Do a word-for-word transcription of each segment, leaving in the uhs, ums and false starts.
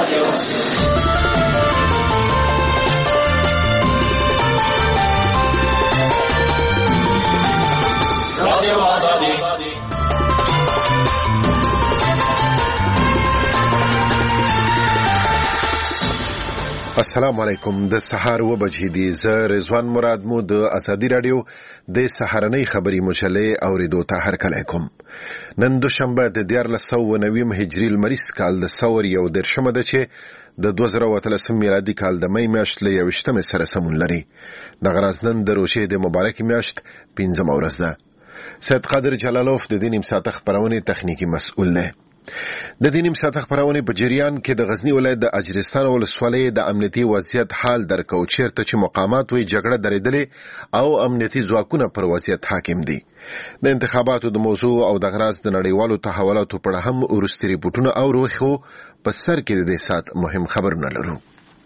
السلام علیکم. د سحر و بجې دي. زه رضوان مراد مو د ازادي رادیو د سحرنۍ خبري مجلې اوریدو ته هرکلی کوم. نن دوشنبه د دیارلس سوه نوي هجري لمریز کال د ثور یو دېرشمه ده چې د دوه زره اتلسم میلادي کال د می میاشت له یوویشتمې سره سمون لري. دغه ورځ نن د روژې د مبارکې میاشت پنځمه ورځ ده. سید قادر جلالوف د دې نیم ساعته خپرونې تخنیکي مسؤل دی. د دې نیم ساعته خبرونه په جریان کې د غزنی ولایت د اجرستان ولسوالۍ د امنیتي وضعیت حال درکو چیرته چې مقامات وی جګړه درېدلې او امنیتي ځواکونه پر وضعیت حاکم دي. د انتخاباتو د موضوع او د غراض د نړیوالو تحولاتو په اړه هم ورستي ریپورتونه او روخو په سر کې د دې سات مهم خبرونه لرو.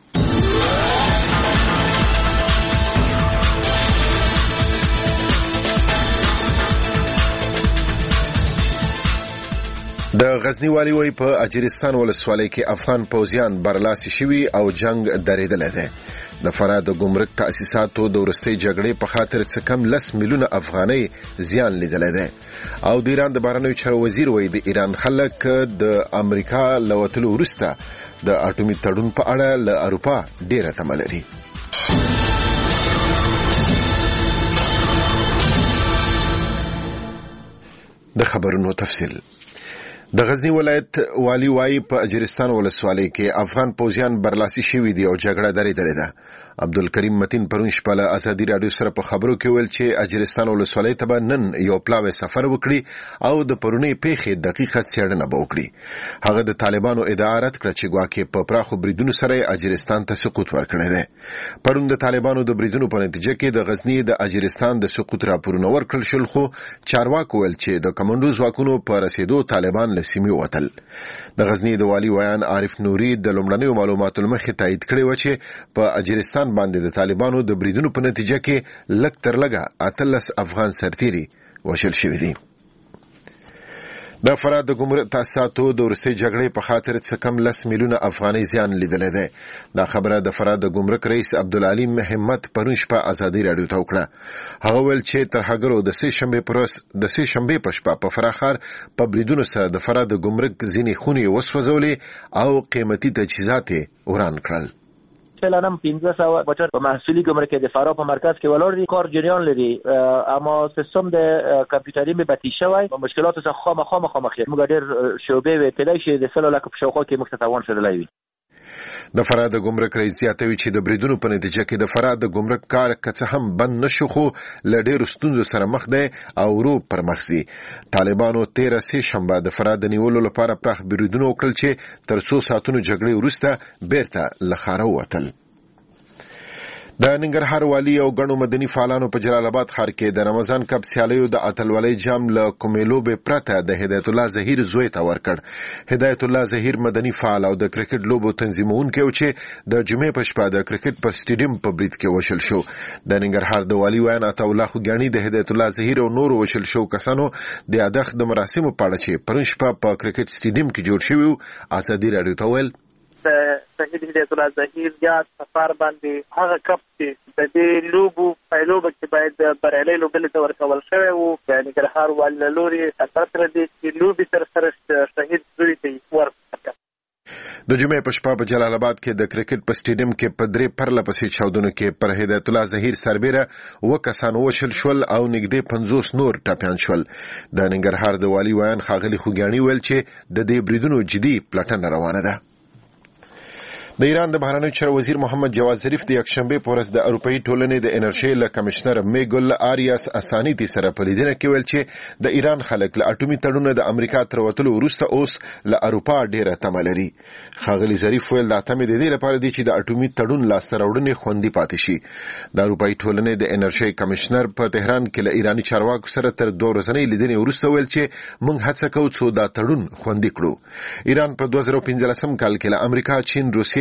د غزنی والی وی په اجرستان ولسوالۍ کې افغان پوځیان برلاسي شوي او جنگ درېدلی دی. د فراه د ګمرک تاسیساتو د وروستۍ جګړې په خاطر څه کم لس میلیونه افغانۍ زیان لیدلی دی او د ایران د بهرنیو چارو وزیر وی د ایران خلک د امریکا له وتلو وروسته د اټومي تړون په اړه له اروپا ډیره تمه لري. د خبرونو تفصیل. د غزنی ولایت والی وايي په اجرستان ولسوالۍ کې افغان پوځیان برلاسي شوي دي او جګړه درېدلې ده. عبدالکریم متین پرون شپه له ازادي رادیو سره په خبرو کې ویل چې اجرستان ولسوالۍ ته به نن یو پلاوی سفر وکړي او د پرونی پیښې دقیقه څېړنه به وکړي. هغه د طالبانو ادعا رد کړه چې ګواکې په پراخو بریدونو سره اجرستان ته سقوط ورکړی دی. پرون د طالبانو د بریدونو په نتیجه کې د غزنی د اجرستان د سقوط راپورونه ورکړل شول، خو چارواکو ویل چې د کمانډو ځواکونو په رسیدو طالبان له سیمې ووتل. د غزنی د والی ویان عارف نوري د لومړنیو معلوماتو له مخې تایید کړی و چې په اجرستان باندې د طالبانو د بریدونو په نتیجه کې لږ تر لږه اتلس افغان سرتیري وژل شوي دي. د فراه د ګمرک تاسیساتو د وروستۍ جګړې په خاطر څه کم لس میلیونه افغانۍ زیان لیدلی دی. دا خبره د فراه د ګمرک رئیس عبدالعلیم همت پرون شپه ازادي رادیو ته وکړه. هغه ویل چې تر هغه د سې شنبې پر ورځ د سې شنبې په شپه په فراه ښار په بریدونو سره د فراه د ګمرک ځینې خونې وسوځولې او قیمتي تجهیزات یې وران کړل. فعلا هم پنځه سوه بچر په محصولي ګمرک د فراه په مرکز کې ولاړ دي. کار جریان لري اما سیستم د کمپیوټري به بتی شوی او مشکلات څخه خامخا مخامخ یې موږ ډېر شعبې و اطلاع شي د سلو لکه په شاوخوا کې موږ ته توان شدلی وي. د فراه د ګمرک رئیس زیاتوي چې د بریدونو په نتیجه کې د فراه د ګمرک کار که هم بند نشو خو له ډېرو ستونزو سره مخ دی او ورو پر مخ ځي. طالبانو تېره سې شنبه د فراه د نیولو لپاره پراخ بریدونه وکړل چې تر څو ساعتونو جګړې وروسته بیرته له ښاره ووتل. د ننګرهار والی او غنو مدني فعالانو په جلال آباد ښار کې د رمضان کپ سیالیو د اتلولۍ جام له کومې لوبې پرته د هدایت الله ظهیر زوی ته ورکړ. هدایت الله ظهیر مدني فعال او د کرکټ لوبو تنظیمونکی و چې د جمعې په شپه د کرکټ په سټیډیم په برید کې وشل شو. د ننګرهار د والی ویان عطا الله خوګیاڼي د هدایت الله ظهیر او نورو وشل شو کسانو د یادښت د مراسمو په اړه چې پرون شپه په کرکټ سټیډیم کې جوړ شوی و ازادي رادیو ته ویل شهید هدایت الله ظهیر یا سفر باندې هغه کپ چې د دې لوبو پایلوبه کې باید بریالي لوبلې ته ورکول شوی وو. د ننګرهار والي له لوري اثر تر دې چې لوبې سره سره شهید زوی ته ورکړه. د جمعې په شپه په جلال آباد کې د کرکټ په سټیډیم کې په درې پرله پسې چاودنو کې پر هدایت الله ظهیر سربیره اووه کسان وشل شول او نږدې پنځوس نور ټپیان شول. د ننګرهار د والي ویان ښاغلي خوګیاڼي ویل چې د دې بریدونو جدي پلټنه روانه ده. د ایران د بهرنیو چارو وزیر محمد جواد ظریف د یکشنبې په ورځ د اروپایي ټولنې د انرژۍ له کمشنر میګل آریاس اسانیتی سره په لیدنه کې ویل چې د ایران خلک له اټومي تړون د امریکا تر وتلو وروسته اوس له اروپا ډیره تمه لري. ښاغلي ظریف ویل دا تمه د دې لپاره دی چې د اټومي تړون لاسته راوړنې خوندي پاتې شي. د اروپایي ټولنې د انرژۍ کمشنر په تهران کې له ایراني چارواکو سره تر دوه ورځنۍ لیدنې وروسته ویل چې موږ هڅه کوو چې دا تړون خوندي کړو. ایران په دوه زره پنځلسم کال کې له امریکا، چین، روسیې،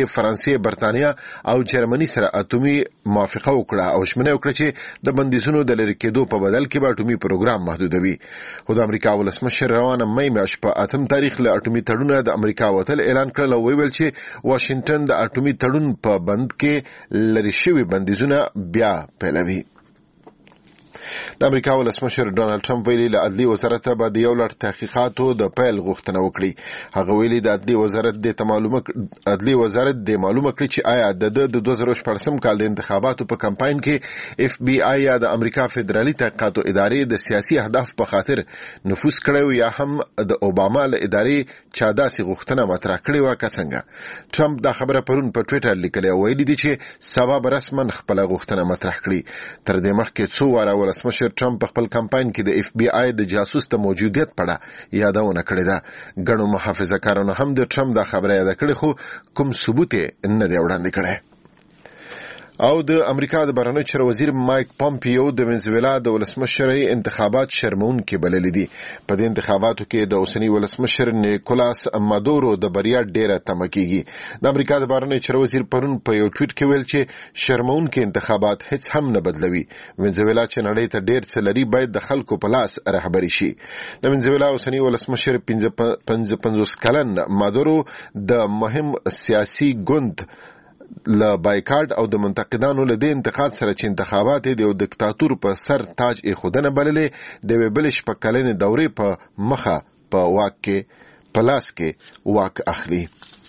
چې فرانسې، برتانیا او جرمني سره اټومي موافقه وکړه او شمنه وکړه چې د بندیزونو د لری کېدو په بدل کې به اټومي پروګرام محدودوي. خو د امریکا ولسمشر روانه مې میاشت په اتم تاریخ له اټومي تړون د امریکا وتل اعلان کړل او ویل چې واشنگټن د اټومي تړون په بند کې لری شوی بندیزونه بیا پیلوي. د امریکا ولسمشر ډونالد ټرمپ ویلي له عدلي وزارت به د یو لړ تحقیقاتو د پیل غوښتنه وکړي. هغه ویلي د عدلي وزارت د معلومه عدلي وزارت د معلومه کړی چې آیا د د دوه زره شپږم کال د انتخاباتو په کمپاین کې اف بی آی یا د امریکا فدرالي تحقیقاتو ادارې د سیاسي اهداف په خاطر نفوذ کړی یا هم د اوباما له ادارې چا داسې غوښتنه مطرح کړې و که څنګه. ټرمپ دا خبره پرون په ټوئیټر لیکلې او ویلي دی چې سبا به رسماً خپل غوښتنه مطرح کړي. تر دې مخکې څو واره ولسمشر ټرمپ په خپل کمپاین کې د اف بی آی د جاسوس د موجودیت په اړه یادونه کړې ده. ګڼو محافظه کارانو هم د ټرمپ دا خبره یاد کړې خو کوم ثبوت نه دی وړاندې کړی. او د امریکا د بهرنیو چارو وزیر مایک پامپیو د وینزویلا د ولسمشرۍ انتخابات شرمونکي بللي دي. په دې انتخاباتو کې د اوسنی ولسمشر نیکولاس مادورو د بریا ډیره تمه کیږي. د امریکا د بهرنیو چارو وزیر پرون په یو ټویټ کې ویل چې شرمونکي انتخابات هیڅ هم نه بدلوي. وینزویلا چې نړۍ ته ډیر څه لري باید د خلکو په لاس رهبري شي. د وینزویلا اوسنی ولسمشر پنځه پنځوس کلن مادورو د مهم سیاسي ګوند ل بایکاټ او د منتقدانو له دې انتقاد سره چې انتخابات د یو دیکتاتور په سر تاج ایښودنه بللې د یوې بلې شپږکلنې دورې په مخه په واک کې په لاس کې واک اخلي.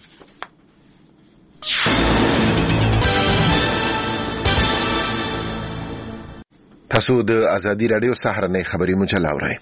تاسو د ازادي رادیو سهارنۍ خبري مجله اورئ.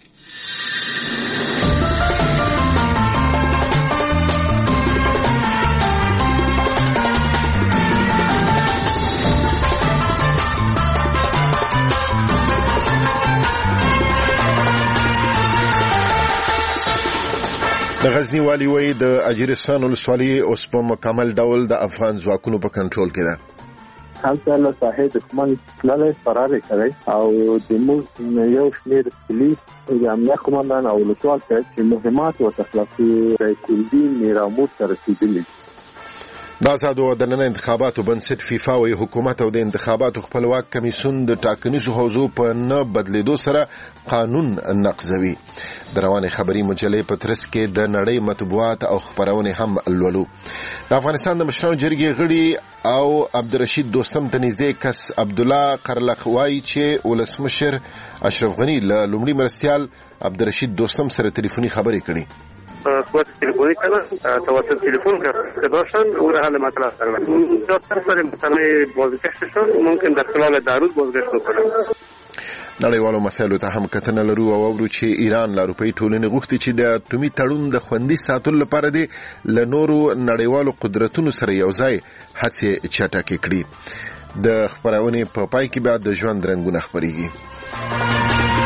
د غزنی والی وای د اجرستان ولسوالۍ اوس په مکمل ډول د افغان ځواکونو په کنټرول کې ده. هلته له ساحې دښمن تللی فرار کړی او د موږ یو شمېر پولیس د امنیت قومندان او ولسوال ته چې مهمات ورته خلاصي کلدي میرامور ته رسېدلي. د آزادو دننه انتخاباتو بنسټ فیفا وی حکومت او د انتخاباتو خپلواک کمیسیون د ټاکنیزو حوزو په نه بدلیدو سره قانون نقضوي. د روانې خبري مجلې په ترڅ کې د نړۍ مطبوعات او خبرونه هم لولو. د افغانستان د مشرانو جرګې غړي او عبدالرشید دوستم ته نږدې کس عبد الله قرلق وایي چې ولسمشر اشرف غنی له لومړي مرستیال عبدالرشید دوستم سره ټلیفوني خبرې کړې. صورت تلفونی کنه تواصل تلفن کرد داشتن او را حال مطلع کردن دکتر سر مسئله بازگشت شد ممکن در خلال ده روز بازگشت بکنن. نړیوالو مسایلو ته هم کتنه لرو او ورو چې ایران له اروپאי ټولنې غوښتي چې د اټومي تړون د خوندي ساتلو لپاره د لنورو نړیوالو قدرتونو سره یو ځای هڅې چټکې کړي. د خبرونه په پای کې بعد د ژوند رنگونه خبريږي.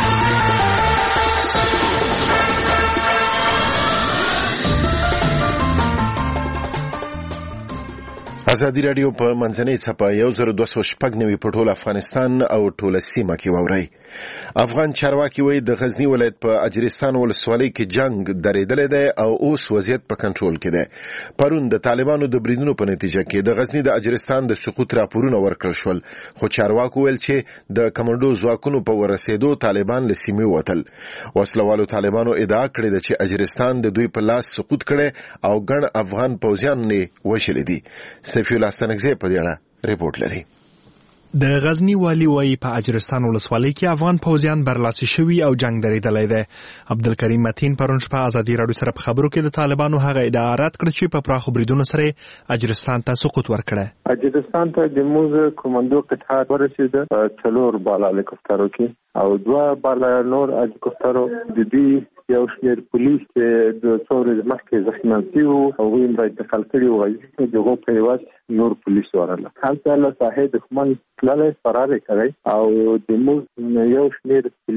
ازادي رادیو په منځنۍ څپه یو زر دوه سوه شپږ نوي په ټول افغانستان او ټوله سیمه کې واورئ. افغان چارواکي وایي د غزنی ولایت په اجرستان ولسوالۍ کې جنگ درېدلی دی او اوس وضعیت په کنټرول کې دی. پرون د طالبانو د بریدونو په نتیجه کې د غزنی د اجرستان د سقوط راپورونه ورکړل شول خو چارواکو ویل چې د کمانډو ځواکونو په ورسېدو طالبان له سیمې ووتل. وسلوالو طالبانو ادعا کړې ده چې اجرستان د دوی په لاس سقوط کړي او ګڼ افغان پوځیان یې وژلي دي. سیفی الله ستنګزی په دې اړه ریپورت لري. د غزنی والی وای په اجرستان ولسوالۍ کې افغان پوځیان برلاسي شوي او جنگ درېدلی دی. عبدالکریم متین پرون شپه ازادي رادیو سره په خبرو کې د طالبانو هغه ادعا رد کړه چې په پراخو بریدونو سره اجرستان ته سقوط ورکړه. اجرستان ته د موږ کمانډو قطعه ورسېده څلور بالا هلیکوپټرو کې او دوه بالا نور هلیکوپټرو د دې یو شمېر پولیس د څو ورځې مخکې زخمیان شوي وو او هغوی یې انتقال کړي وو. د هغو په عوض نور پولیس ورغله. هلته له ساحې دښمن تللی فرار یې کړی او د موږ یو شمېر پولیس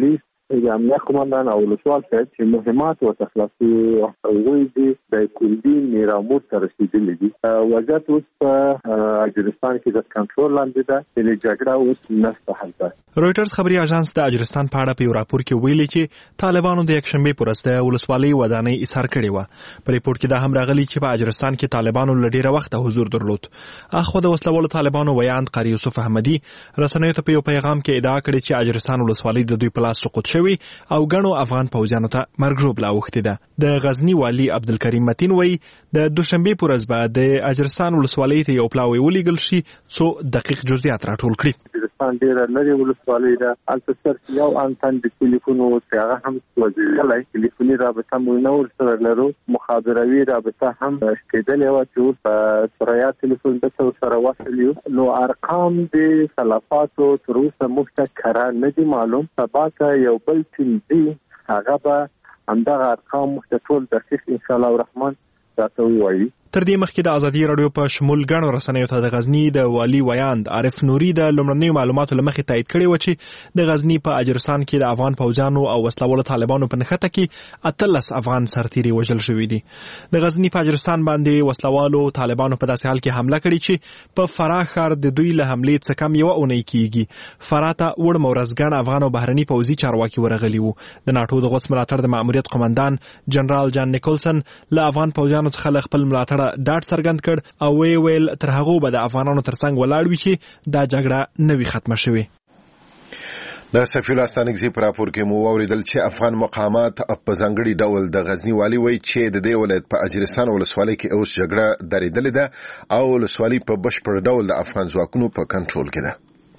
د امنیت قومندان او ولسوال صاحب چې مهمات او تخلاصي وایي د کلدي میرامور ته رسیدلي دي. وضعیت اوس په اجرستان کې د کنټرول لاندې ده چې جګړه اوس نشته هلته. رويټرز خبري اژانس د اجرستان په اړه په یو راپور کې ویلي چې طالبانو د یکشنبه پر ورځ د ولسوالۍ ودانۍ ایثار کړې و. په ریپورت کې دا هم راغلي چې په اجرستان کې طالبانو له ډیره وخت حضور درلود. اخو د وسلوالو طالبانو ویاند قاری یوسف احمدي رسنیو ته په یو پیغام کې ادعا کړې چې اجرستان ولسوالۍ د دوی په لاس سقوط شوی او ګڼو افغان پوځیانو ته مرګ ژوبله اوښتې ده. د غزنی والي عبدالکریم متین وایي د دوشنبه پر ورځ به د اجرستان ولسوالۍ ته یو پلاوی ولیږل شي څو دقیق جزئیات راټول کړي. اجرستان ډیره لري ولسوالۍ ده، هلته صرف یو انتن د ټلیفون او هغه هم وزیرلای ټلیفوني رابطه مو نه ورسره لرو، مخابروي رابطه هم کېدلې و چې په سریا ټلیفون د سره وصل یو. نو ارقام د خلافاتو تر اوسه موږ ته کره نه دي معلوم. سبا ته یو بل ټیم دی هغه به همدغه ارقام موږ ټول دقیق ان شاء الله الرحمن راته وایي. تر دې مخکې د ازادي رادیو په شمول ګڼو رسنیو ته د غزنی د والي ویاند عارف نوري د لومړنیو معلوماتو له مخې تایید کړی و چې د غزنی په اجرستان کې د افغان پوځیانو او وسلوالو طالبانو په نښته کې اتلس افغان سرتیري وژل شوي دي. د غزنی په اجرستان باندې وسلوالو طالبانو په داسې حال کې حمله کړې چې په فراه ښار د دوی له حملې څخه کم یوه اونۍ کېږي. فراه ته وړ مورزګڼ افغان او بهرني پوځي چارواکي ورغلي وو. د ناټو د غوڅ ملاتړ د ماموریت قومندان جنرال جان نیکولسن له افغان پوځیانو څخه له خپل ملاتړه ډاډ څرګند کړ او وی ویل تر هغه به د افغانانو ترڅنګ ولاړ وي چې دا جګړه نه وي ختمه شوې. د سفیر استانګزي پر راپور کې مو اوریدل چې افغان مقامات په ځانګړي ډول د غزنی والي وایي چې د دې ولایت په اجرستان ولسوالۍ کې اوس جګړه درېدلې ده او ولسوالۍ په بشپړ ډول د افغان ځواکونو په کنټرول کې ده.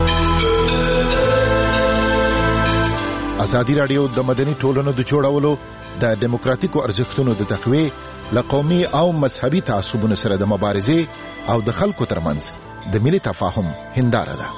ازادي رادیو د مدني ټولنو د جوړولو د دیموکراتیکو ارزښتونو د تقویې له قومي او مذهبي تعصبونو سره د مبارزې او د خلکو ترمنځ د ملي تفاهم هنداره ده.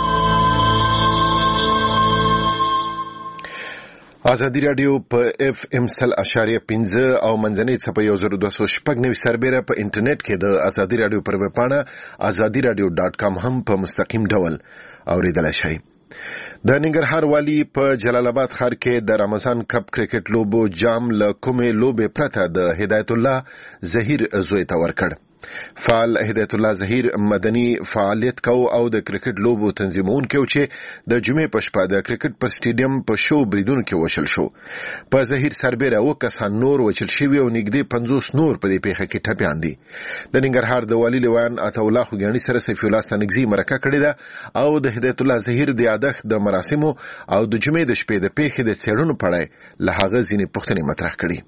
ازادي رادیو په اف ام سل اشاریه پنځه او منځنۍ څپه یو زر دوه سوه شپږ نوي سربیره په انټرنیټ کې د ازادي رادیو پر ویب پاڼه ازادي رادیو ډاټ کام هم په مستقیم ډول اوریدلای شئ. د ننګرهار والی په جلال آباد ښار کې د رمضان کپ کرکټ لوبو جام له کومې لوبې پرته د هدایت الله زهیر زوی ته ورکړ. فعال هدایت الله زهیر مدني فعالیت کو او د کرکټ لوبو تنظیمونکو چې د جمعې په شپه د کرکټ پر سټیډیم په شو بریدونکو کې وشل شو. په زهیر سربېره و کسان نور وچل شوی او نږدې پنځوس نور په دې پیښه کې ټپيان دي. د ننګرهار د والی لوان عطا الله خوګانی سره سفیر الله استانګزي مرکه کړې ده او د هدایت الله زهیر د یادښت د مراسمو او د جمعې د شپې د پیښې د څېړنو په اړه له هغه ځینې پوښتنې مطرح کړې.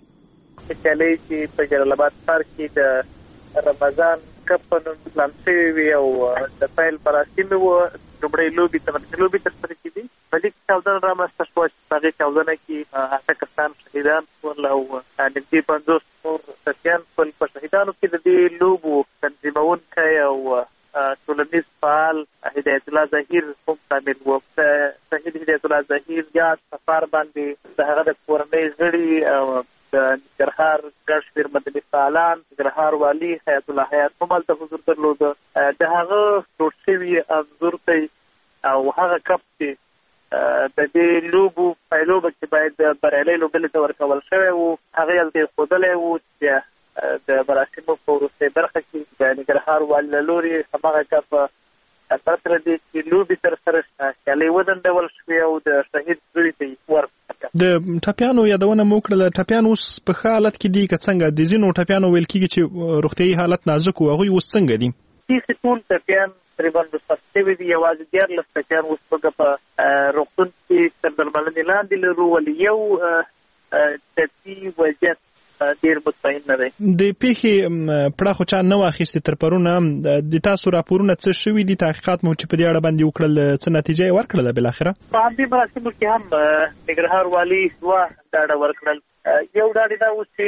چې په جلال آباد ښار کې د رمضان کپ په نوم پلان شوی وي او د پیل مراسم وو لومړۍ لوبې ترڅ لوبې ترسره کېدې. په دې کې چاودنه رامنځته شوه چې په هغې چاودنه کې اته کسان شهیدان شول او نږدې پنځوس نور ټپیان شول. په شهیدانو کې د دې لوبو تنظیمونکی او ټولنیز فعال هدایت الله زهیر هم شامل و. شهید هدایت الله زهیر یاد سفر باندې د هغه د کورنۍ غړي او د ننګرهار ګڼ شمېر مدني فعالان، ننګرهار والي حیات الله حیات هم هلته حضور درلوده. د هغه جوړ شوي انځور ته او هغه کپ چې د دې لوبو پایلوبه کې باید بریالۍ لوبډلې ته ورکول شوی و هغه یې هلته ایښودلی و چې د مراسمو په وروستۍ برخه کې د ننګرهار والي له لورې هماغه کپ پرته له دې چې لوبې ترسره سیالۍ ودنډول شوې او د شهید زوی ته یې ورکړه. د ټپیانو یادونه مو کړله. ټپیان اوس په ښه حالت کې دي که څنګه؟ د ځینو ټپیانو ویل کېږي چې روغتیایي حالت نازک و، هغوی اوس څنګه دي؟ هېڅ ټول ټپیان تقریبا رخصت شوي دي. یوازې دیارلس ټپیان اوس موږ په روغتون کې تر درملنې لاندې لرو، ولې یو ټپي وضعیت ډېر مطمئن نه دی. د پیښې پړه خو چا نه واخیستې تر پرونه. د تاسو راپورونه څه شوي دي؟ تحقیقات مو چې په دې اړه باندې وکړل څه نتیجه یې ورکړله بالاخره؟ په همدې مراسمو کې هم ننګرهار والي دوه ډاډه ورکړل. یو ډاډ یې دا و چې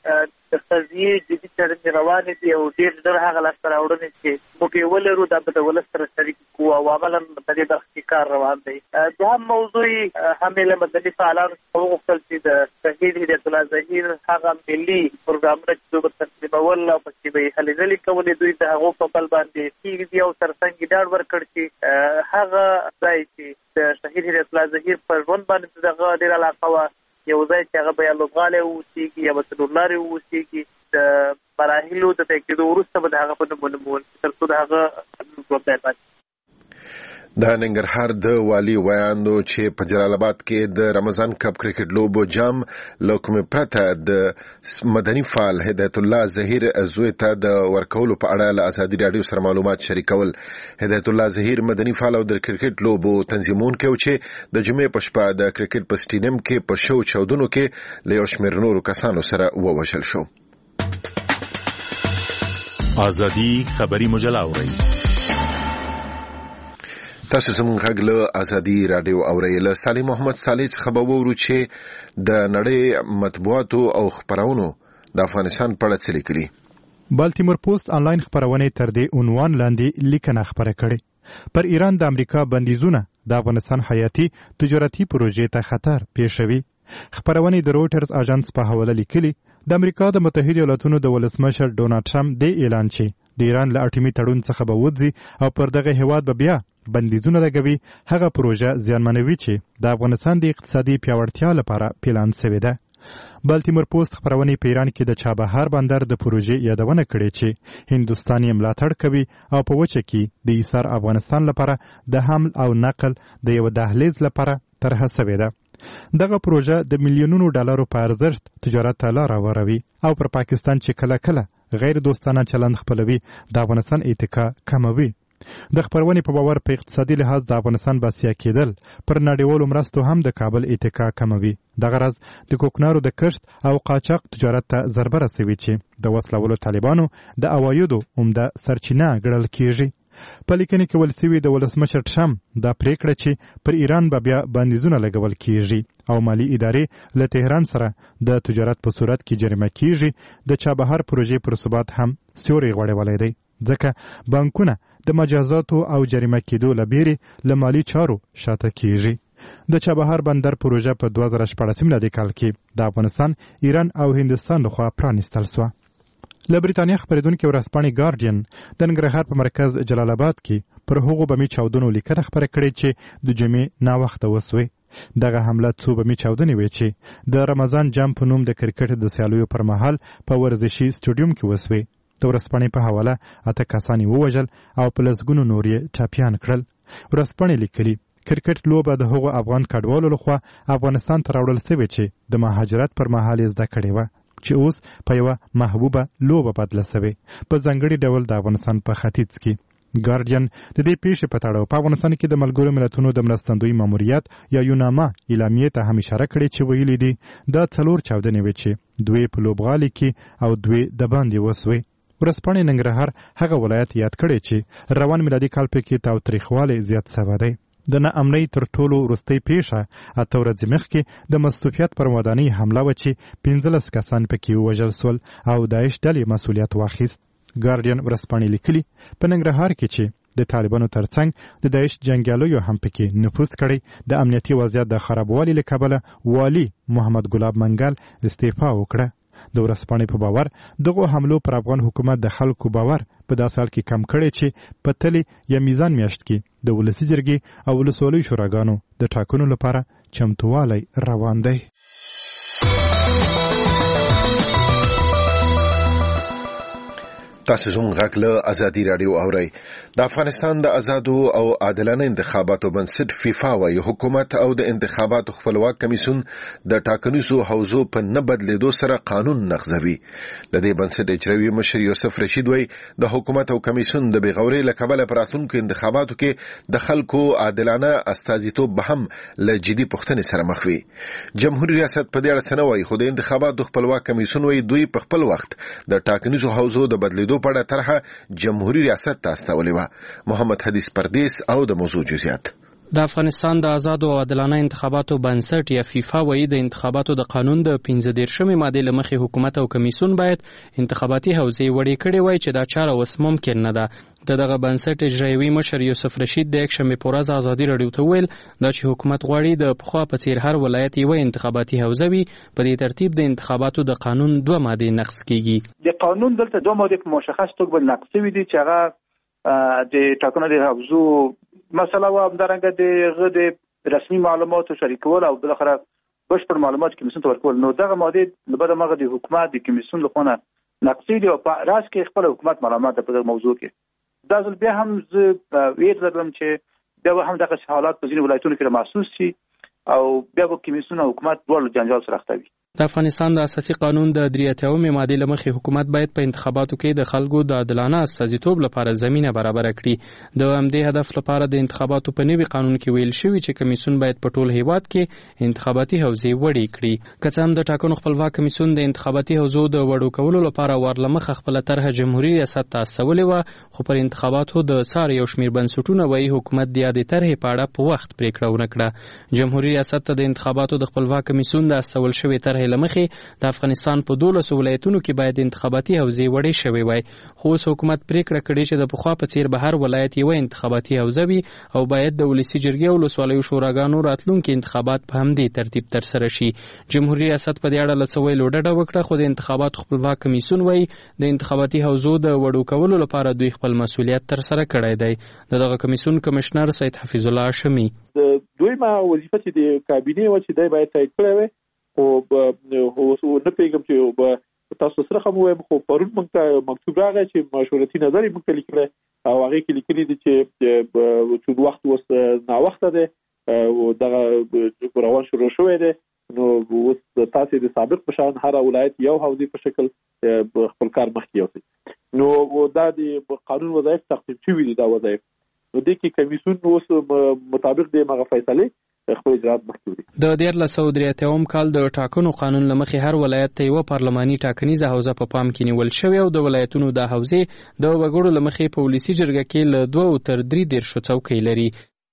د قضیې جدي څېړنې روانې دي او ډېر ژر هغه لاسته راوړنې چې موږ یې ولرو دا به د ولس سره شریک کړو او عملاً په دې برخه کې کار روان دی. دوهم موضوع هم له مدني فعالانو څخه وغوښتل چې د شهید هدایت الله ظهیر هغه ملي پروګرامونه چې دوی به تنظیمول او پکې به یې هلې ځلې کولې دوی د هغو په بل باندې کېږدي او سرسنګ یې ډاډ ورکړ چې هغه ځای چې د شهید هدایت الله ظهیر په ژوند باندې دغه ډېره علاقه وه یو ځای چې هغه به یا لوبغالی واوسېږي یا به څلورلارې واوسېږي د مراحلو د طی کېدو وروسته به د هغه په نوم ونومول تر څو د هغه ژوندی پاتې. د ننګرهار د والي ویاندو چې په جلال آباد کې د رمضان کپ کرکټ لوبو جام له کومې پرته د مدني فعال هدایت الله ظهیر زوی ته د ورکولو په اړه له ازادي راډیو سره معلومات شریکول. هدایت الله ظهیر مدني فعال او د کرکټ لوبو تنظیمونکی و چې د جمعې په شپه د کرکټ په سټیډیم کې په شو چاودنو کې له یو شمېر نورو کسانو سره ووژل شو. ازادي خبري مجله اورئ. تاسو زموږ غږ له ازادي راډیو اورئ. له صالح محمد صالح څخه به وورو چې د نړۍ مطبوعاتو او خبرونو د افغانستان په اړه څه لیکلي. بالتیمور پوسټ آنلاین خبرونه تر دې عنوان لاندې لیکنه خبره کړې. پر ایران د امریکا بندیزونه د افغانستان حیاتي تجارتي پروژې ته خطر پیښوي. خبرونه د روټرز اژانس په حواله لیکلي د امریکا د متحده ایالاتونو د ولسمشر ډونالد ټرمپ د اعلان چې د ایران له اټومي تړون څخه به وځي او پر دغه هیواد به بیا بندیزونه لګوي هغه پروژه زیانمنوي چې د افغانستان د اقتصادي پیاوړتیا لپاره پلان شوی ده. بالتیمور پوسټ خبرونه په ایران کې د چابهار بندر د پروژې یادونه کړې چې هندوستان یې ملاتړ کوي او په وچه کې د ایثار افغانستان لپاره د حمل او نقل د یو دهلیز لپاره طرحه شوې ده. دغه پروژه د میلیونونو ډالرو په ارزښت تجارت ته لار هواروي او پر پاکستان چې کله کله غیر دوستانه چلند خپلوي د افغانستان اتکا کموي. د خبرونې په باور په اقتصادي لحاظ د افغانستان باسیا کېدل پر نړیوالو مرستو هم د کابل اتکا کموي. دغه راز د کوکنارو د کښت او قاچاق تجارت ته ضربه رسوي چې د وسلوالو طالبانو د عوایدو عمده سرچینه ګڼل کېږي. په لیکنه کې ویل شوي د ولسمشر ټرمپ دا پریکړه چې پر ایران به بیا بندیزونه لګول کېږي او مالی ادارې له تهران سره د تجارت په صورت کې جریمه کېږي د چابهار پروژې پر ثبات هم سیوری غوړولی دی ځکه بانکونه د مجازاتو او جریمه کېدو لپاره له مالی چارو شاته کېږي. د چابهار بندر پروژه په دوه زره شپاړس میلادي کال کې د افغانستان، ایران او هندستان لخوا پرانیستل شوه. له بریتانیا خبرېدونکي ورځپاڼې ګارډین د ننګرهار په مرکز جلال آباد کې پر هغو بمي چاودنو لیکنه خبره کړې چې د جمعې ناوخته وسوې. دغه حمله څو بمي چاودنې وې چې د رمضان جام په نوم د کرکټ د سیالیو پر مهال په ورزشي سټډیوم کې وسوې. د ورځپاڼې په حواله اته کسان یې ووژل او په لسګونو نور یې ټاپیان کړل. ورځپاڼې لیکلي کرکټ لوبه د هغو افغان کډوالو لخوا افغانستان ته راوړل شوې چې د مهاجرت پر مهال یې زده کړې وه چې اوس په یوه محبوبه لوبه بدله شوې په ځانګړي ډول د افغانستان په ختیځ کې. ګارډین د دې پیښې په تړاو په افغانستان کې د ملګرو ملتونو د مرستندوی ماموریت یا یوناما اعلامیې ته هم اشاره کړې چې ویلي دي دا څلور چاودنې وې چې دوی په لوبغالي کې او دوی د باندې وسوې. ورځپاڼې ننګرهار هغه ولایت یاد کړی چې روان میلادي کال پکې تاوتریخوالی زیات شوی دی. د ناامنۍ تر ټولو وروستۍ پیښه اته ورځې مخکې د مستوفیت پر ودانۍ حمله وه چې پنځلس کسان پکې ووژل سول او داعش ډلې مسؤلیت واخیست. ګارډین ورځپاڼې لیکلي په ننګرهار کې چې د طالبانو ترڅنګ د داعش جنګیالیو هم پکې نفوذ کړی د امنیتي وضعیت د خرابوالي له کبله والي محمد ګلاب منګل استعفا وکړه. د ورځپاڼې په باور دغو حملو پر افغان حکومت د خلکو باور په داسې حال کې کم کړی چې په تلې یا میزان میاشت کې د ولسي جرګې او ولسوالیو شوراګانو د ټاکنو لپاره چمتووالی روان دی. تاسو زموږ غږ له ازادي راډیو اورئ. د افغانستان د آزادو او عادلانه انتخاباتو بنسټ فیفا وايي حکومت او د انتخاباتو خپلواک کمیسیون د ټاکنیزو حوزو په نه بدلیدو سره قانون نقضوي. د دې بنسټ اجرایي مشر یوسف رشید وايي د حکومت او کمیسیون د بېغورۍ له کبله په راتلونکو انتخاباتو کې د خلکو عادلانه استازیتوب به هم له جدي پوښتنې سره مخ وي. جمهوریت ریاست په دې اړه څه نه وايي، خو د انتخاباتو خپلواک کمیسیون وايي دوی په خپل وخت د ټاکنیزو حوزو د بدلیدو په اړه طرحه جمهوریت ریاست ته استولې وه. محمد حدیث پردیس او د موضوع جزئیات. د افغانستان د آزاد او عادلانه انتخاباتو بنسټ یا فیفا وایي د انتخاباتو د قانون د پنځه دېرشمې مادې له مخې حکومت او کمیسیون باید انتخاباتي حوزې وړې کړې وای چې دا چاره اوس ممکن نه ده. د دغه بنسټ اجرایوي مشر یوسف رشید د یکشنبې په ورځ ازادي راډیو ته وویل دا چې حکومت غواړي د پخوا په څیر هر ولایت یوه انتخاباتي حوزه وي، په دې ترتیب د انتخاباتو د قانون دوه مادې نقض کیږي. د قانون دلته دوه مادې په مشخص توګه نقض شوي دي چې هغه د ټاکنو د حوزو مسله و همدارنګه د غد رسمي معلوماتو شریکول او بل اخر بشپړ معلومات کمیسیون ته ورکول. نو دغه ماده له بده مغه د حکومت د کمیسیون لخوا نقصي دی او په راس کې خپل حکومت معلومات په دغه موضوع کې دا ځل بیا هم زه ویل لرم چې دا هم دغه حالات په ځینې ولایتونو کې محسوس شي او بیا به کمیسیون او حکومت ډول جنجال سره اخته وي. د افغانستان د اساسي قانون د درې اتیاومې مادې له مخې حکومت باید په انتخاباتو کې د خلکو د عادلانه استازیتوب لپاره زمینه برابر کړي. د همدې هدف لپاره د انتخاباتو په نوي قانون کې ویل شوی چې کمیسیون باید په ټول هیواد کې انتخاباتي حوزې وړې کړي. که څه هم د ټاکنو خپلواک کمیسیون د انتخاباتي حوزو د وړو کولو لپاره ورلمخه خپله طرحه جمهوریت ریاست ته استولې وه، خو پر انتخاباتو د څار یو شمېر بنسټونه وایي حکومت د یادې طرحې په اړه په وخت پرېکړه ونه کړه. جمهوریت ریاست ته د انتخاباتو د خپلواک کمیسیون د استول شوې طرحې له مخې د افغانستان په دولسو ولایتونو کې باید انتخاباتي حوزې وړې شوې وای، خو اوس حکومت پریکړه کړې چې د پخوا په څیر به هر ولایت یوه انتخاباتي حوزه وي او باید د ولسي جرګې او ولسوالیو شوراګانو راتلونکي انتخابات په همدې ترتیب ترسره شي. جمهوریت ریاست په دې اړه له څه ویلو ډډه وکړه، خو د انتخاباتو خپلواک کمیسیون وایي د انتخاباتي حوزو د وړو کولو لپاره دوی خپل مسؤلیت ترسره کړی دی. د دغه کمیسیون کمشنر سید حفیظ الله هاشمي دویمه وظیفه چې د کابینې و چې دی باید تایید کړی وي، خو نه پوهېږم چې تاسو سره هم ووایم، خو پرون موږ ته مکتوب راغی چې مشورتي نظر یې موږ ته لیکلی او هغې کې لیکلي دي چې چون وخت اوس ناوخته دی او دغه روان شروع شوی دی، نو اوس تاسې د سابق په شان هر ولایت یو حوزې په شکل خپل کار مخکې یوسئ. نو دا د قانون وظایف تقسیم شوي دي. دا وظایف نو دې کې کمیسیون اوس مطابق د هغه فیصلې خپل اجرات مخکې وړي. د دیارلس سوه درې اتیاوم کال د ټاکنو قانون له مخې هر ولایت ته یوه پارلماني ټاکنیزه حوزه په پام کې نیول شوې او د ولایتونو دا حوزې د وګړو له مخې په ولسي جرګه کې له دوه تر درې دېرشو څوکۍ لري.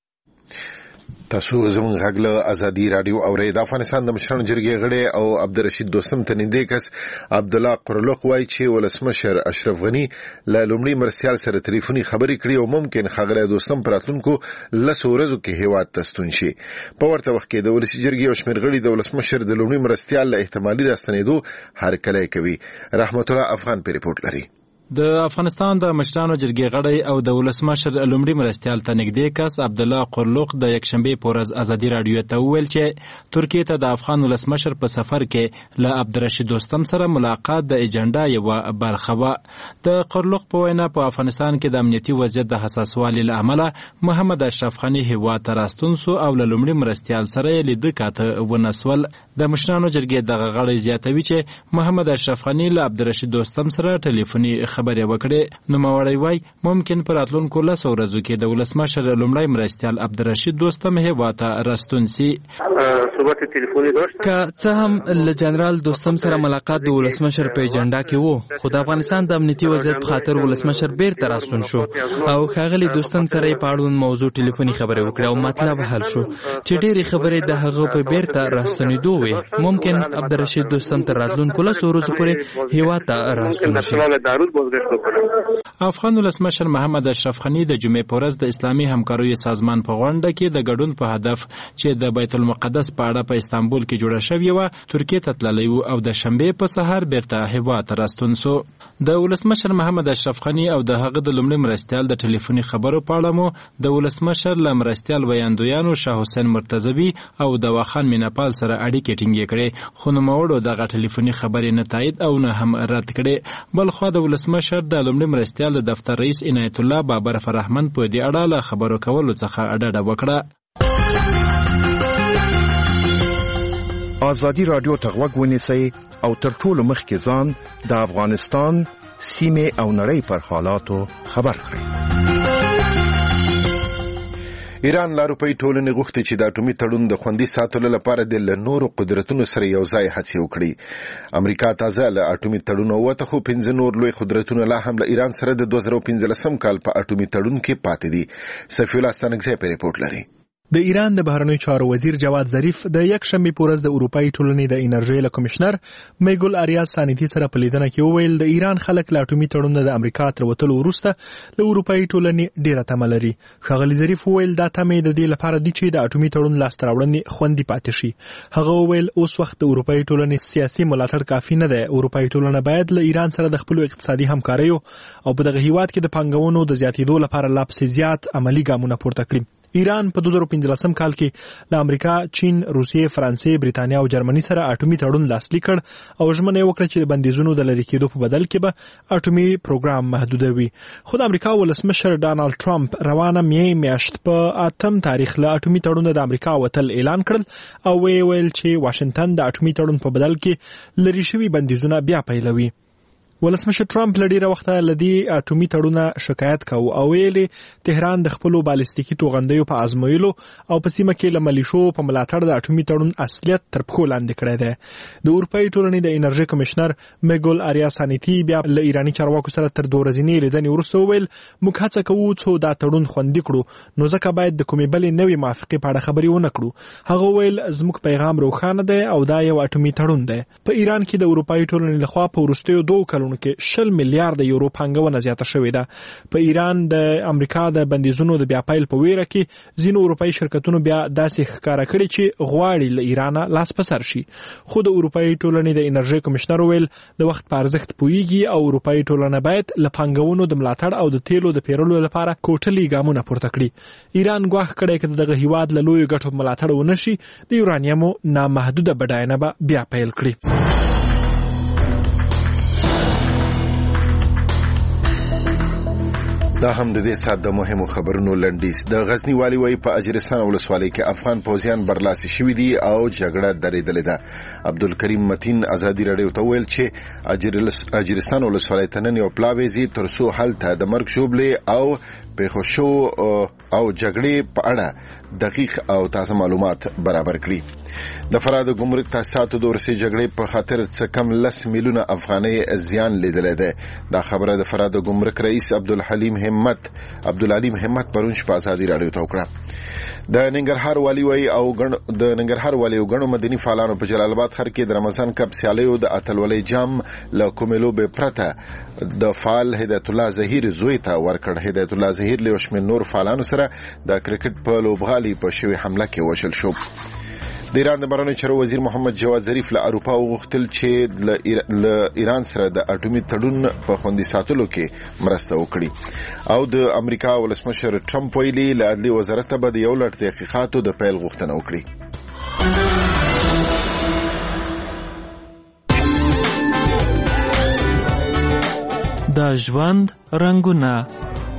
تاسو زموږ غږ له ازادي راډیو اورئ. د افغانستان د مشرانو جرګې غړی او عبدالرشید دوستم ته نږدې کس عبدالله قرلق وایي چې ولسمشر اشرف غني له لومړي مرستیال سره ټلیفوني خبرې کړي او ممکن ښاغلی دوستم په راتلونکو لسو ورځو کې هیواد ته ستون شي. په ورته وخت کې د ولسي جرګې یو شمېر غړي د ولسمشر د لومړي مرستیال له احتمالي راستنېدو هرکلی کوي. رحمت الله افغان په ریپورټ لري. د افغانستان د مشرانو جرګې غړی او د ولسمشر لومړي مرستیال ته نږدې کس عبدالله قرلق د یکشنبې په ورځ ازادي راډیو ته وویل چې ترکیې ته د افغان ولسمشر په سفر کې له عبدالرشید دوستم سره ملاقات د اجنډا یوه برخه وه. د قرلق په وینا په افغانستان کې د امنیتي وضعیت د حساسوالي له امله محمد اشرف غني هیواد ته راستون سو او له لومړي مرستیال سره یې لیده کاته ونه سول. د مشرانو جرګې دغه غړی زیاتوي چې محمد اشرف غني له عبدالرشید دوستم سره ټلیفوني خبرې وکړې. نوموړی وایي ممکن په راتلونکو لسو ورځو کې د ولسمشر لومړی مرستیال عبدالرشید دوستم هیواد ته راستون سي. که څه هم له جنرال دوستم سره ملاقات د ولسمشر په اجنډا کې وو، خو د افغانستان د امنیتي وضعیت په خاطر ولسمشر بیرته راستون شو او ښاغلي دوستم سره یې په اړوند موضوع ټلیفوني خبرې وکړې او مطلب حل شو چې ډېرې خبرې د هغه په بیرته راستنېدو وې. ممکن عبدالرشید دوستم تر راتلونکو لسو ورځو پورې هیواد ته راستون شي. افغان ولسمشر محمد اشرف غني د جمعې په ورځ د اسلامي همکاریو سازمان په غونډه کې د ګډون په هدف چې د بیت المقدس په اړه په استانبول کې جوړه شوې وه ترکیې ته تللی و او د شنبې په سهار بیرته هیواد ته راستون سو. د ولسمشر محمد اشرف غني او د هغه د لومړي مرستیال د ټلیفوني خبرو په اړه مو د ولسمشر له مرستیال ویاندویانو شاه حسین مرتضوي او دواخان میناپال سره اړیکې ټینګې کړې، خو نوموړو دغه ټلیفوني خبرې نه تایید او نه هم رد کړې. بلخوا د ولسمشر د لومړي مرستیال د دفتر رئیس عنایت الله بابر فرهمند په دې اړه له خبرو کولو څخه ډډه وکړه. ازادي راډیو ته غوږ ونیسئ او تر ټولو مخکې ځان د افغانستان سیمې او نړۍ پر حالاتو خبر کړئ. ایران لا روپۍ ټولنې غوښتي چې د اټومي تړون د خوندي ساتلو لپاره د له نورو قدرتونو سره یو ځای هڅې وکړي. امریکا تازه له اټومي تړون ووته، خو پنځه نور لوی قدرتونه لا هم له ایران سره د دوه زره پنځلسم کال په اټومي تړون کې پاتې دي. سفیع الله ستانکزی په ریپورټ لري. د ایران د بهرنیو چارو وزیر جواد ظریف د یک شنبه په ورځ د اروپאי ټولنې د انرژي له کمشنر میګل آریاس سانیتی سره په لیدنه کې وویل د ایران خلک له اټومي تړون د امریکا تر وتلو وروسته له اروپאי ټولنې ډیره تمه لري. ښاغلي ظریف وویل دا تمه د دې لپاره دی چې د اټومي تړون لاسته راوړنې خوندي پاتې شي. هغه وویل اوس وخت د اروپאי ټولنې سیاسي ملاتړ کافي نه دی. اروپאי ټولنه باید له ایران سره د خپل اقتصادي همکاریو او په دغه هیواد کې د پانګونو د زیاتېدو لپاره لا پسې زیات عملی ګامونه پورته کړي. ایران په دوه زره پنځلسم کال کې له امریکا، چین، روسیې، فرانسې، بریتانیا او جرمني سره اټومي تړون لاسلیک کړ او ژمنه یې وکړه چې د بندیزونو د لرې کېدو په بدل کې به اټومي پروګرام محدودوي. خو د امریکا ولسمشر ډانالډ ټرمپ روانه می میاشت په اتم تاریخ له اټومي تړون د امریکا وتل اعلان کړل او ویل چې واشنگټن د اټومي تړون په بدل کې لري شوي بندیزونه بیا پیلوي. ولسمشر ټرمپ له ډیره وخته لدی اټومي تړونه شکایت کاوه او ویلي تهران د خپل بالستیکي توغندیو په ازمویلو او په سیمه کې له ملیشو په ملاتړ د اټومي تړون اصلیت تر پښو لاندې کړی دی. د اروپאי ټولنې د انرژي کمشنر میګل آریاس سانیتی بیا له ایرانی چارواکو سره تر دوه ورځې لیدنې وروسته وویل موږ هڅه کوو چې دا تړون خوندي کړو نو ځکه باید د کومې بلې نوې موافقې په اړه خبرې ونه کړو. هغه وویل زموږ پیغام روښانه دی او دا یو اټومي تړون دی. په ایران کې د اروپאי ټولنې لخوا په وروستیو دوه کلونو کې شل میلیارډ یورو پانګونه زیاته شوې ده. په ایران د امریکا د بندیزونو د بیا پیل په ویره کې ځینو اروپאי شرکتونو بیا داسې ښکارا کړي چې غواړي له ایران لاس په سر شي. خو د اروپאי ټولنې د انرژي کمشنر ویل د وخت په ارزښت پوهیږي او اروپאי ټولنه باید له پانګونو د ملاتړ او د تیلو د پیرلو لپاره کوټلي ګامونه پورته کړي. ایران ګواښ کړی چې دغه هیواد له لوی ګټو ملاتړ ونشي د یورانیمو نامحدوده بډاینه به بیا پیل کړي. دا هم د دې سات د مهمو خبرونو لنډیز. د غزنی والی وای په اجرستان ولسوالۍ کې افغان پوځیان برلاسي شوي دي او جګړه درېدلې ده. عبدالکریم متین ازادي راډیو ته ویل چې اجرستان ولسوالۍ ته نن یو پلاوی زی ترڅو هلته د مرګ شوبلې او پېښو او جګړې په اړه دقیق او تازه معلومات برابر کړي. د فراد ګمرک تاسیساتو د ورسې جګړې په خاطر څه کم لس میلیونه افغانۍ زیان لیدلې ده. دا خبره د فراد ګمرک رئیس عبدالحلیم همت عبدالعلیم همت پرون شپه ازادي راډیو ته وکړه. د ننګرهار والی وای او د ننګرهار والی او غنو مدني فعالانو په جلال آباد ښار کې د رمضان کپ سیالیو د اتلولۍ جام له کوملو به پرته د فعال هدایت الله ظهیر زوی ته ورکړ. هدایت الله ظهیر له شمن نور فعالانو سره د کرکټ په لوبغالي په شوی حمله کې وشل شو. د ایران د بهرنیو چارو وزیر محمد جواد ظریف له اروپا وغوښتل چې له ایران سره د اټومي تړون په خوندي ساتلو کې مرسته وکړي او د امریکا ولسمشر ټرمپ ویلي له عدلي وزارت به د یو لړ تحقیقاتو د پیل غوښتنه وکړي. د ژوند رنگونه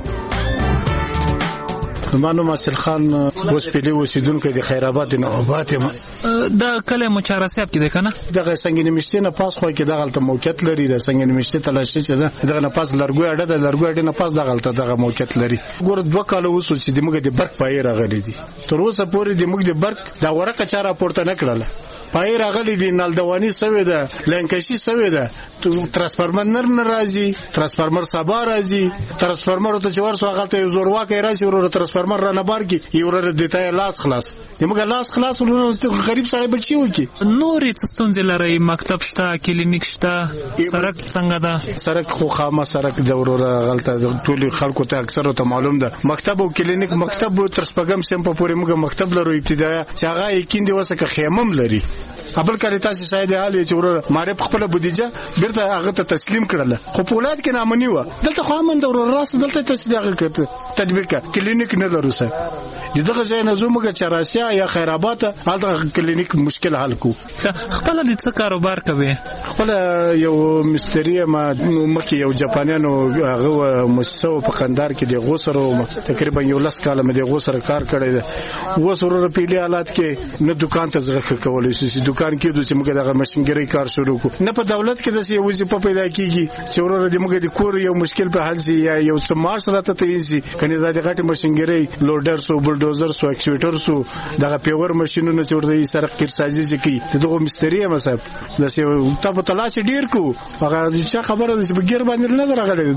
مانو ماسل خان وسپیلی اوسیدونکو د خیرآباد نوبات ما د کله مچارسیاب کې ده کنه دغه څنګه نمشته نه پاس خو کې دغه غلطه موقعیت لري د څنګه نمشته تلاشي چې دغه نه پاس لرګو اډه د لرګو اډه نه پاس دغه غلطه دغه موقعیت لري. ګور دوه کال وسو چې د موږ د برق پای راغلي دي تر اوسه پورې د موږ د برق دا ورقه چاره پورته نه کړله. پای راغلي دي نالدوانی سوي ده لنکشي سوي ده ترانسفارمر نه راځي ترانسفارمر سبا راځي ترانسفارمر ته چور سو غلطه زور واکه راځي ورو ترانسفارمر را نه بار کی یو ور دته لاس خلاص دموږ لاس خلاص ورو غریب سړی بچي وکی. نورې څه لري مکتب شته کلینیک شته سړک څنګه ده سړک خو خامه سړک د ورو غلطه ټول خلکو ته اکثر ته معلوم ده. مکتب او کلینیک مکتب تر سپګم سم په پورې موږ مکتب لرو ابتدایي چې هغه یکیندې وسکه خیمم لري خپل کاری تاسو شاید حالي چې ورو ماره خپل بودیجه بیرته هغه ته تسلیم کړل خو په ولادت کې نامنی و دلته خو امن د ورو راس دلته تسلیم کړ تطبیق کلینیک نه لروسه دغه ځای نه زموږه چراسیا یا خیرآباد هغه کلینیک مشکل حل کو. خپل د څه کاروبار کوي؟ خپل یو مستری ما مکه یو جاپانیانو هغه مؤسسه په قندار کې د غوسرو تقریبا یو لاس کاله مې د غوسره کار کړی دی. وسره په لې حالات کې نه دکان ته زړه کولای شي دکان کې د چې موږ دغه ماشینګری کار شروع کو نه په دولت کې د یو وظیفه پیدا کیږي چې ورور د موږ د کور یو مشکل په حل سي یا یو سمار سره ته تېزي کني د غټ ماشینګری لوډر سو بلډوزر سو اکسویټر سو دغه پیور ماشينونه چې ورته سره قرسازي ځکي دغه مستری مصاب د څه ته په تلاش ډیر کو هغه چې خبره د بګیر باندې نه راغله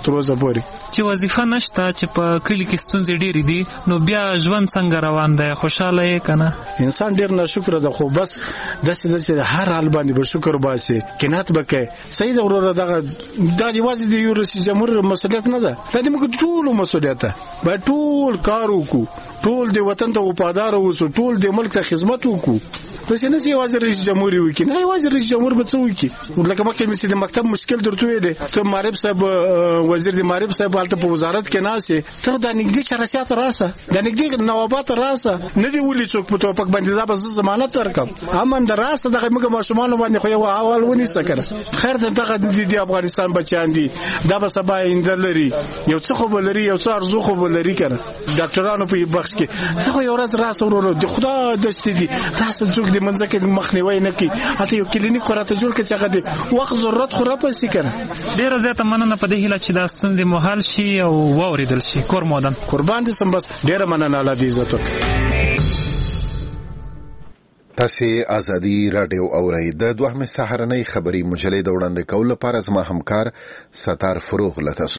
تر اوسه پورې چې وظیفه نشته چې په کلی کې ستونزې ډېرې دي نو بیا ژوند څنګه روان دی خوشاله یې کنه انسان ډېر ناشکره ده خو بس داسې داسې هر حال باندې به شکر باسي قناعت وکړي صحیح ده وروره دغه دا یوازې د یو رئیس جمهور مسؤلیت نه ده دا د موږ ټولو مسؤلیت ده باید ټول کار وکړو ټول د وطن ته وفادار اوسو ټول د ملک ته خدمت وکړو داسې نه چې یوازې رئیس جمهور وکړي نه یوازې رئیس جمهور به څه وکړي لکه مخکې مې چې د مکتب مشکل درته ویلې ته معرف صاحب وزیر د معرف صاحب هلته په وزارت کې ناستې ته دا نږدې چارسیات راسه دا نږدې نوابات راسه نه دې ولي څوک په توپک باندې دا به زه ضمانت درکړم امن د راسه دغه موږ ماشومانو باندې خو یو احوال ونیسه کنه خیر دغه د افغانستان بچیان دي دا به سبا آینده لري یو څه خو به لري یو څه ارزو خو به لري کنه ډاکټرانو په بخش کې دا خو یو ورځ راسه ورور د خدا دستي دي راسه څوک د منځ کې مخنیوي نه کوي هته یو کلینیک راته جوړ کړي چې هغه د وخت ضرورت خو را پسې کړه ډیره زیاته مننه په دې هیله چې دا ستونزې مو حل شي او واوریدل شي کور مودن قربان دي سم بس ډیره مننه الله دې عزت تاسو ازادي رادیو اورئ د دوهمه سهارنۍ خبری مجلې د وړاندې کولو لپاره زما همکار ستار فروغ لته